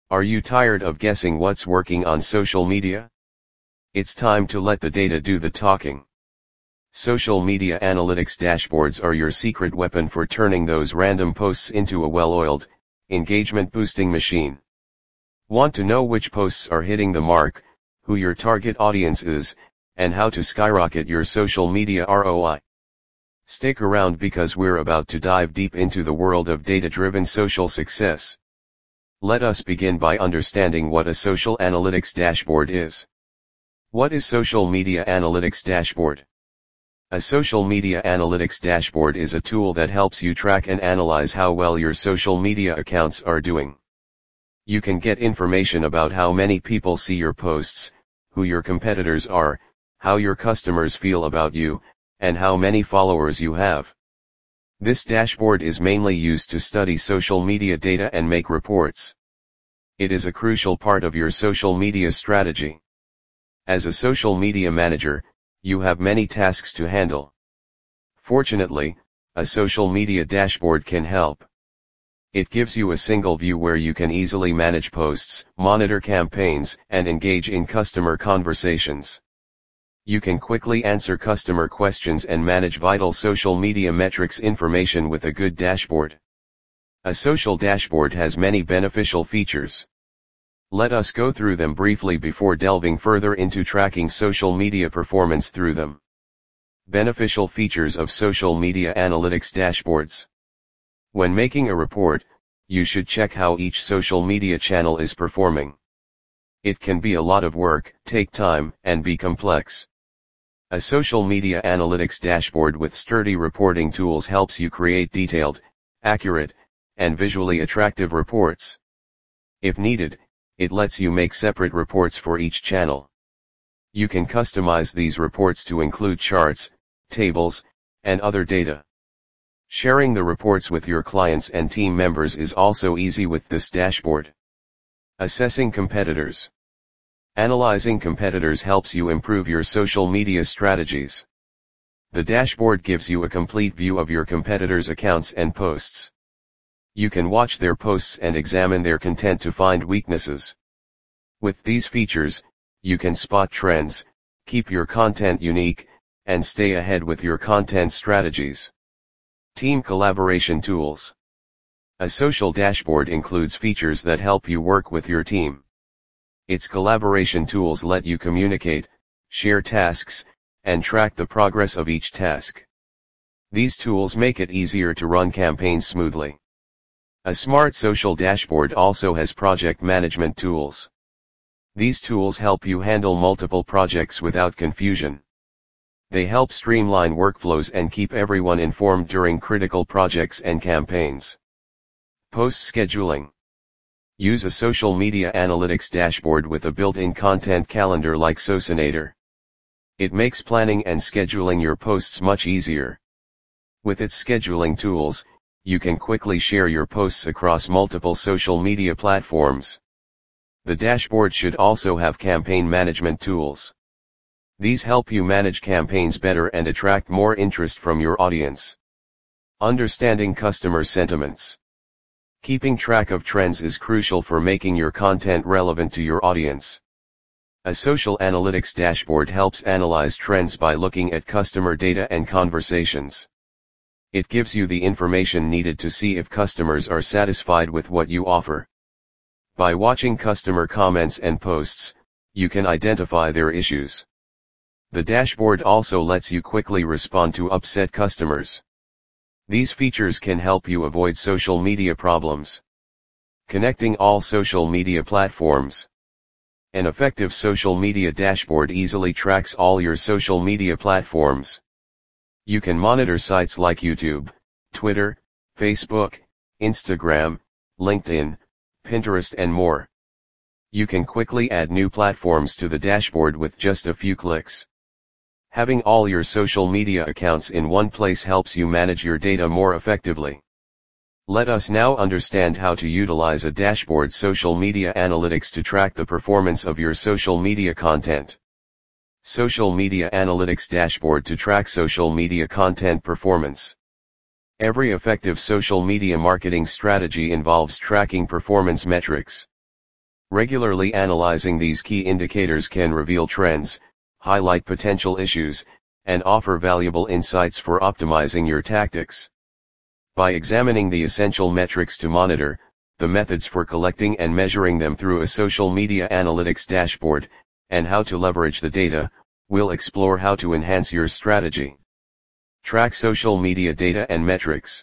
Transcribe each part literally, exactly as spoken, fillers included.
Are you tired of guessing what's working on social media? It's time to let the data do the talking. Social media analytics dashboards are your secret weapon for turning those random posts into a well-oiled, engagement-boosting machine. Want to know which posts are hitting the mark, who your target audience is, and how to skyrocket your social media R O I? Stick around because we're about to dive deep into the world of data-driven social success. Let us begin by understanding what a social analytics dashboard is. What is Social Media Analytics Dashboard? A social media analytics dashboard is a tool that helps you track and analyze how well your social media accounts are doing. You can get information about how many people see your posts, who your competitors are, how your customers feel about you, and how many followers you have. This dashboard is mainly used to study social media data and make reports. It is a crucial part of your social media strategy. As a social media manager, you have many tasks to handle. Fortunately, a social media dashboard can help. It gives you a single view where you can easily manage posts, monitor campaigns, and engage in customer conversations. You can quickly answer customer questions and manage vital social media metrics information with a good dashboard. A social dashboard has many beneficial features. Let us go through them briefly before delving further into tracking social media performance through them. Beneficial features of social media analytics dashboards. When making a report, you should check how each social media channel is performing. It can be a lot of work, take time, and be complex. A social media analytics dashboard with sturdy reporting tools helps you create detailed, accurate, and visually attractive reports. If needed, it lets you make separate reports for each channel. You can customize these reports to include charts, tables, and other data. Sharing the reports with your clients and team members is also easy with this dashboard. Assessing competitors. Analyzing competitors helps you improve your social media strategies. The dashboard gives you a complete view of your competitors' accounts and posts. You can watch their posts and examine their content to find weaknesses. With these features, you can spot trends, keep your content unique, and stay ahead with your content strategies. Team collaboration tools. A social dashboard includes features that help you work with your team. Its collaboration tools let you communicate, share tasks, and track the progress of each task. These tools make it easier to run campaigns smoothly. A smart social dashboard also has project management tools. These tools help you handle multiple projects without confusion. They help streamline workflows and keep everyone informed during critical projects and campaigns. Post scheduling. Use a social media analytics dashboard with a built-in content calendar like Socinator. It makes planning and scheduling your posts much easier. With its scheduling tools, you can quickly share your posts across multiple social media platforms. The dashboard should also have campaign management tools. These help you manage campaigns better and attract more interest from your audience. Understanding customer sentiments. Keeping track of trends is crucial for making your content relevant to your audience. A social analytics dashboard helps analyze trends by looking at customer data and conversations. It gives you the information needed to see if customers are satisfied with what you offer. By watching customer comments and posts, you can identify their issues. The dashboard also lets you quickly respond to upset customers. These features can help you avoid social media problems. Connecting all social media platforms. An effective social media dashboard easily tracks all your social media platforms. You can monitor sites like YouTube, Twitter, Facebook, Instagram, LinkedIn, Pinterest and more. You can quickly add new platforms to the dashboard with just a few clicks. Having all your social media accounts in one place helps you manage your data more effectively. Let us now understand how to utilize a dashboard social media analytics to track the performance of your social media content. Social Media Analytics Dashboard to track social media content performance. Every effective social media marketing strategy involves tracking performance metrics. Regularly analyzing these key indicators can reveal trends, highlight potential issues, and offer valuable insights for optimizing your tactics. By examining the essential metrics to monitor, the methods for collecting and measuring them through a social media analytics dashboard, and how to leverage the data, we'll explore how to enhance your strategy. Track social media data and metrics.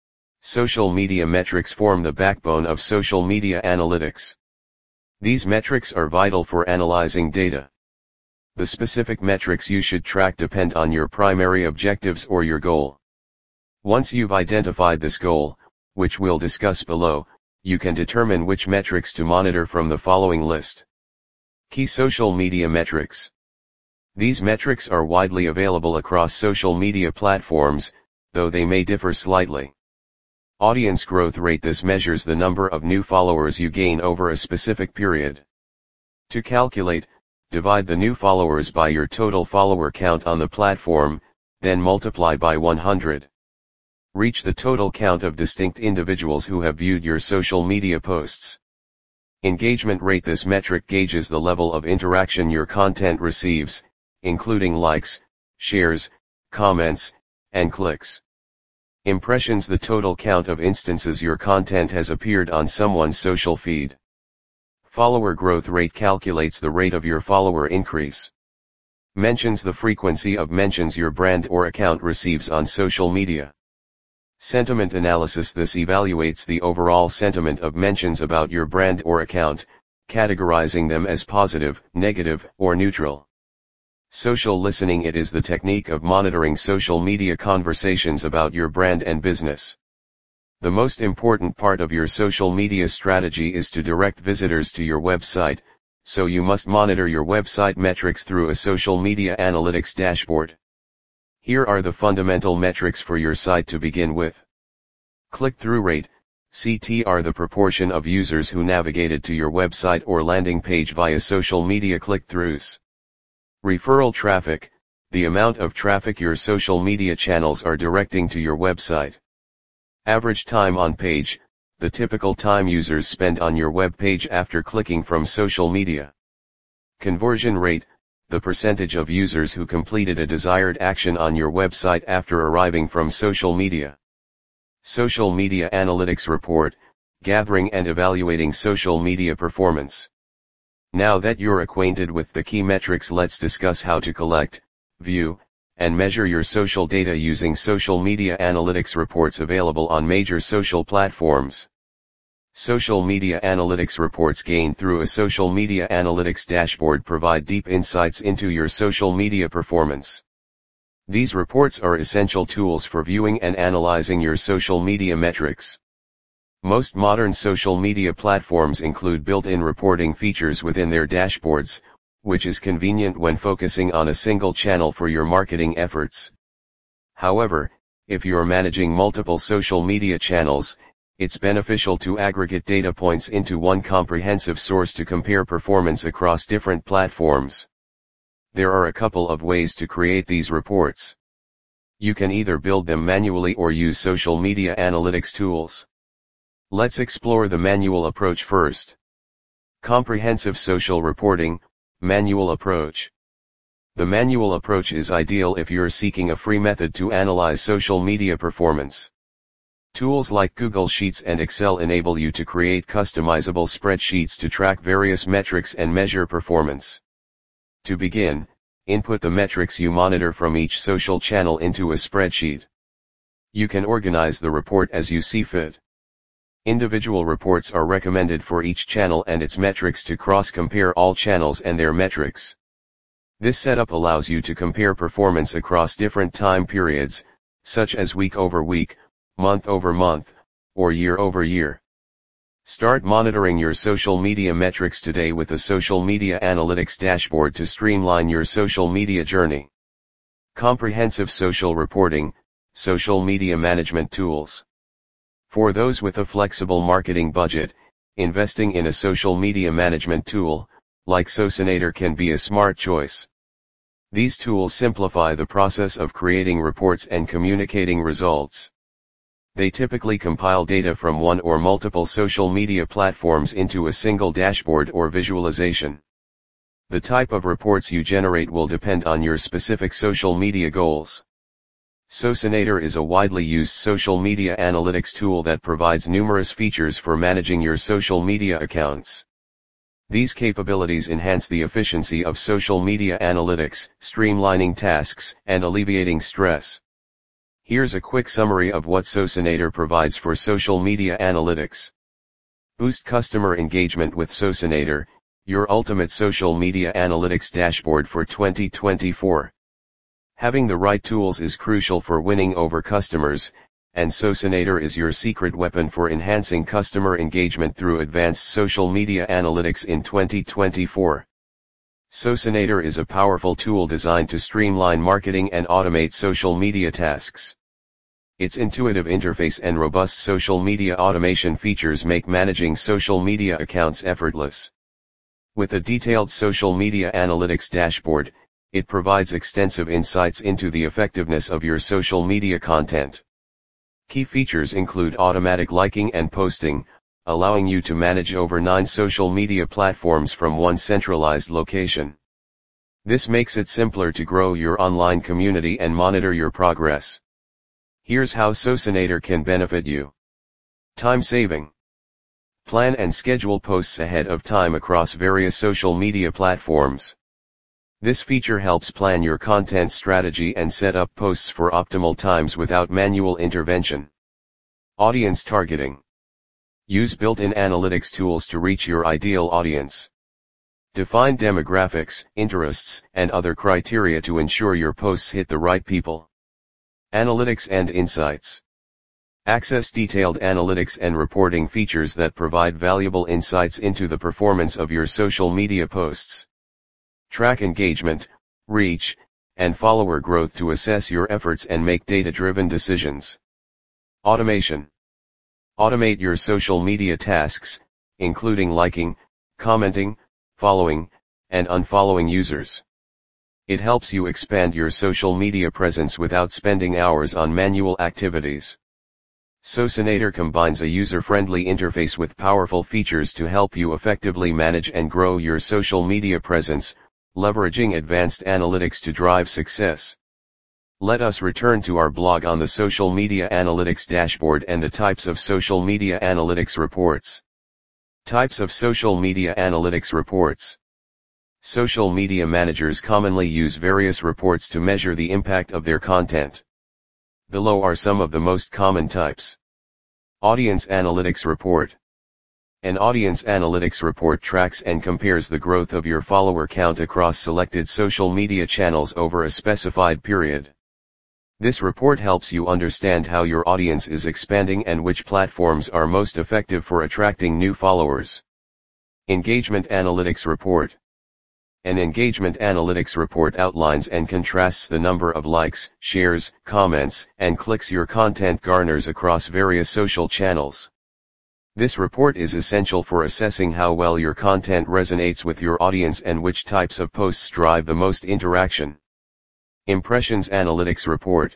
Social media metrics form the backbone of social media analytics. These metrics are vital for analyzing data. The specific metrics you should track depend on your primary objectives or your goal. Once you've identified this goal, which we'll discuss below, you can determine which metrics to monitor from the following list. Key social media metrics. These metrics are widely available across social media platforms, though they may differ slightly. Audience growth rate. This measures the number of new followers you gain over a specific period. To calculate, divide the new followers by your total follower count on the platform, then multiply by one hundred. Reach the total count of distinct individuals who have viewed your social media posts. Engagement rate. This metric gauges the level of interaction your content receives, including likes, shares, comments, and clicks. Impressions. The total count of instances your content has appeared on someone's social feed. Follower growth rate calculates the rate of your follower increase. Mentions. The frequency of mentions your brand or account receives on social media. Sentiment analysis. This evaluates the overall sentiment of mentions about your brand or account, categorizing them as positive, negative, or neutral. Social listening. It is the technique of monitoring social media conversations about your brand and business. The most important part of your social media strategy is to direct visitors to your website, so you must monitor your website metrics through a social media analytics dashboard. Here are the fundamental metrics for your site to begin with. Click-through rate, C T R. The proportion of users who navigated to your website or landing page via social media click-throughs. Referral traffic, the amount of traffic your social media channels are directing to your website. Average time on page, the typical time users spend on your web page after clicking from social media. Conversion rate, the percentage of users who completed a desired action on your website after arriving from social media. Social Media Analytics Report, gathering and evaluating social media performance. Now that you're acquainted with the key metrics, let's discuss how to collect, view, and measure your social data using social media analytics reports available on major social platforms. Social media analytics reports gained through a social media analytics dashboard provide deep insights into your social media performance. These reports are essential tools for viewing and analyzing your social media metrics. Most modern social media platforms include built-in reporting features within their dashboards, which is convenient when focusing on a single channel for your marketing efforts. However, if you're managing multiple social media channels, it's beneficial to aggregate data points into one comprehensive source to compare performance across different platforms. There are a couple of ways to create these reports. You can either build them manually or use social media analytics tools. Let's explore the manual approach first. Comprehensive social reporting, manual approach. The manual approach is ideal if you're seeking a free method to analyze social media performance. Tools like Google Sheets and Excel enable you to create customizable spreadsheets to track various metrics and measure performance. To begin, input the metrics you monitor from each social channel into a spreadsheet. You can organize the report as you see fit. Individual reports are recommended for each channel and its metrics to cross-compare all channels and their metrics. This setup allows you to compare performance across different time periods, such as week over week, month over month, or year over year. Start monitoring your social media metrics today with a social media analytics dashboard to streamline your social media journey. Comprehensive social reporting, social media management tools. For those with a flexible marketing budget, investing in a social media management tool, like Socinator, can be a smart choice. These tools simplify the process of creating reports and communicating results. They typically compile data from one or multiple social media platforms into a single dashboard or visualization. The type of reports you generate will depend on your specific social media goals. Socinator is a widely used social media analytics tool that provides numerous features for managing your social media accounts. These capabilities enhance the efficiency of social media analytics, streamlining tasks, and alleviating stress. Here's a quick summary of what Socinator provides for social media analytics. Boost customer engagement with Socinator, your ultimate social media analytics dashboard for twenty twenty-four. Having the right tools is crucial for winning over customers, and Socinator is your secret weapon for enhancing customer engagement through advanced social media analytics in twenty twenty-four. Socinator is a powerful tool designed to streamline marketing and automate social media tasks. Its intuitive interface and robust social media automation features make managing social media accounts effortless. With a detailed social media analytics dashboard, it provides extensive insights into the effectiveness of your social media content. Key features include automatic liking and posting, allowing you to manage over nine social media platforms from one centralized location. This makes it simpler to grow your online community and monitor your progress. Here's how Socinator can benefit you. Time saving. Plan and schedule posts ahead of time across various social media platforms. This feature helps plan your content strategy and set up posts for optimal times without manual intervention. Audience targeting. Use built-in analytics tools to reach your ideal audience. Define demographics, interests, and other criteria to ensure your posts hit the right people. Analytics and insights. Access detailed analytics and reporting features that provide valuable insights into the performance of your social media posts. Track engagement, reach, and follower growth to assess your efforts and make data-driven decisions. Automation. Automate your social media tasks, including liking, commenting, following, and unfollowing users. It helps you expand your social media presence without spending hours on manual activities. Socinator combines a user-friendly interface with powerful features to help you effectively manage and grow your social media presence, leveraging advanced analytics to drive success. Let us return to our blog on the Social Media Analytics Dashboard and the types of social media analytics reports. Types of social media analytics reports. Social media managers commonly use various reports to measure the impact of their content. Below are some of the most common types. Audience Analytics Report. An audience analytics report tracks and compares the growth of your follower count across selected social media channels over a specified period. This report helps you understand how your audience is expanding and which platforms are most effective for attracting new followers. Engagement Analytics Report. An engagement analytics report outlines and contrasts the number of likes, shares, comments, and clicks your content garners across various social channels. This report is essential for assessing how well your content resonates with your audience and which types of posts drive the most interaction. Impressions Analytics Report.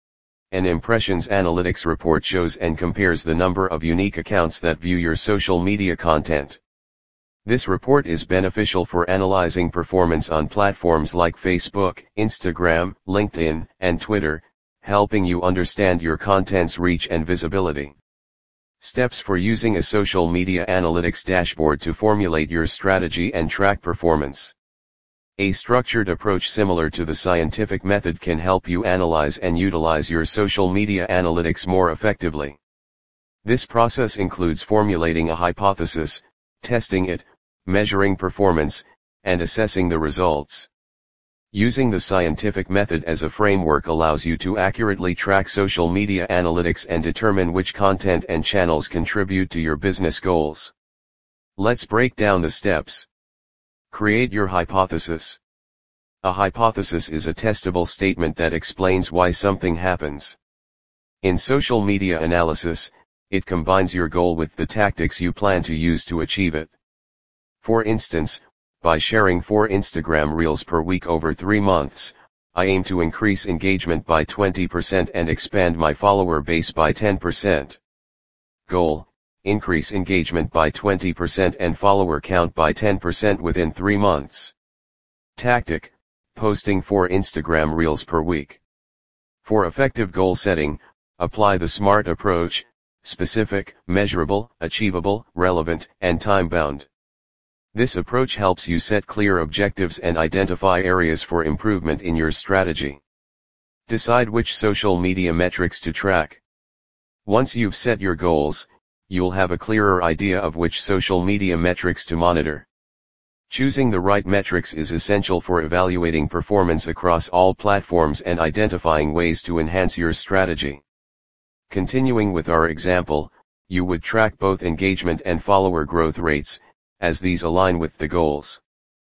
An Impressions Analytics report shows and compares the number of unique accounts that view your social media content. This report is beneficial for analyzing performance on platforms like Facebook, Instagram, LinkedIn, and Twitter, helping you understand your content's reach and visibility. Steps for using a social media analytics dashboard to formulate your strategy and track performance. A structured approach similar to the scientific method can help you analyze and utilize your social media analytics more effectively. This process includes formulating a hypothesis, testing it, measuring performance, and assessing the results. Using the scientific method as a framework allows you to accurately track social media analytics and determine which content and channels contribute to your business goals. Let's break down the steps. Create your hypothesis. A hypothesis is a testable statement that explains why something happens. In social media analysis, it combines your goal with the tactics you plan to use to achieve it. For instance, by sharing four Instagram Reels per week over three months, I aim to increase engagement by twenty percent and expand my follower base by ten percent. Goal: increase engagement by twenty percent and follower count by ten percent within three months. Tactic: posting four Instagram Reels per week. For effective goal setting, apply the SMART approach: specific, measurable, achievable, relevant, and time-bound. This approach helps you set clear objectives and identify areas for improvement in your strategy. Decide which social media metrics to track. Once you've set your goals, you'll have a clearer idea of which social media metrics to monitor. Choosing the right metrics is essential for evaluating performance across all platforms and identifying ways to enhance your strategy. Continuing with our example, you would track both engagement and follower growth rates, as these align with the goals.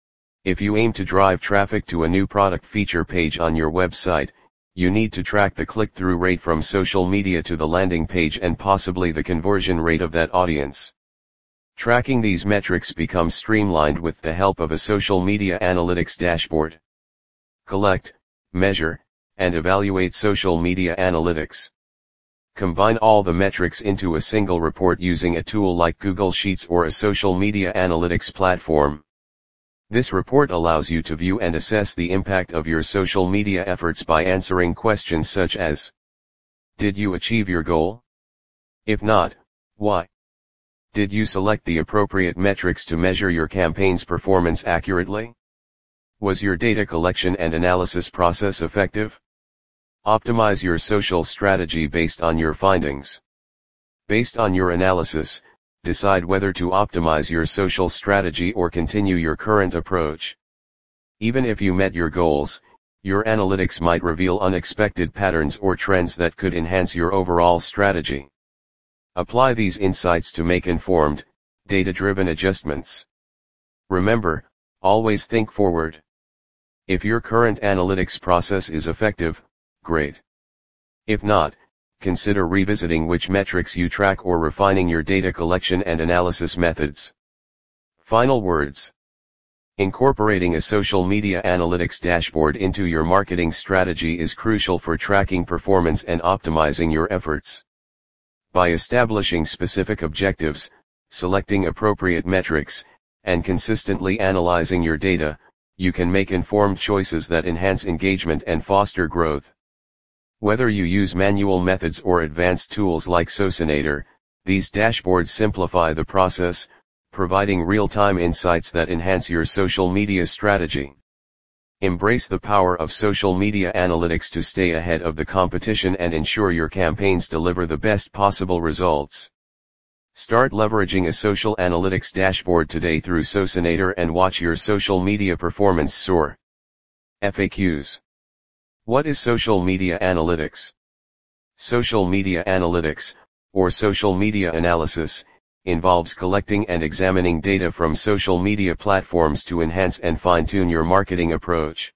If you aim to drive traffic to a new product feature page on your website, you need to track the click-through rate from social media to the landing page and possibly the conversion rate of that audience. Tracking these metrics becomes streamlined with the help of a social media analytics dashboard. Collect, measure, and evaluate social media analytics. Combine all the metrics into a single report using a tool like Google Sheets or a social media analytics platform. This report allows you to view and assess the impact of your social media efforts by answering questions such as: did you achieve your goal? If not, why? Did you select the appropriate metrics to measure your campaign's performance accurately? Was your data collection and analysis process effective? Optimize your social strategy based on your findings. Based on your analysis, decide whether to optimize your social strategy or continue your current approach. Even if you met your goals, your analytics might reveal unexpected patterns or trends that could enhance your overall strategy. Apply these insights to make informed, data-driven adjustments. Remember, always think forward. If your current analytics process is effective, great. If not, consider revisiting which metrics you track or refining your data collection and analysis methods. Final words. Incorporating a social media analytics dashboard into your marketing strategy is crucial for tracking performance and optimizing your efforts. By establishing specific objectives, selecting appropriate metrics, and consistently analyzing your data, you can make informed choices that enhance engagement and foster growth. Whether you use manual methods or advanced tools like Socinator, these dashboards simplify the process, providing real-time insights that enhance your social media strategy. Embrace the power of social media analytics to stay ahead of the competition and ensure your campaigns deliver the best possible results. Start leveraging a social analytics dashboard today through Socinator and watch your social media performance soar. F A Qs. What is social media analytics? Social media analytics, or social media analysis, involves collecting and examining data from social media platforms to enhance and fine-tune your marketing approach.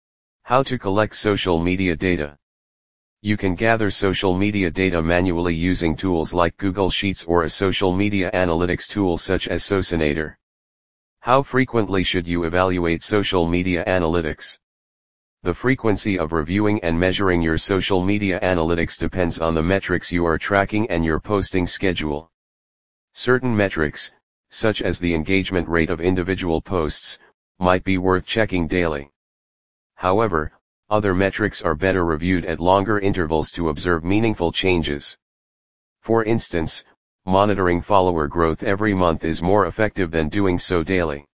How to collect social media data? You can gather social media data manually using tools like Google Sheets or a social media analytics tool such as Socinator. How frequently should you evaluate social media analytics? The frequency of reviewing and measuring your social media analytics depends on the metrics you are tracking and your posting schedule. Certain metrics, such as the engagement rate of individual posts, might be worth checking daily. However, other metrics are better reviewed at longer intervals to observe meaningful changes. For instance, monitoring follower growth every month is more effective than doing so daily.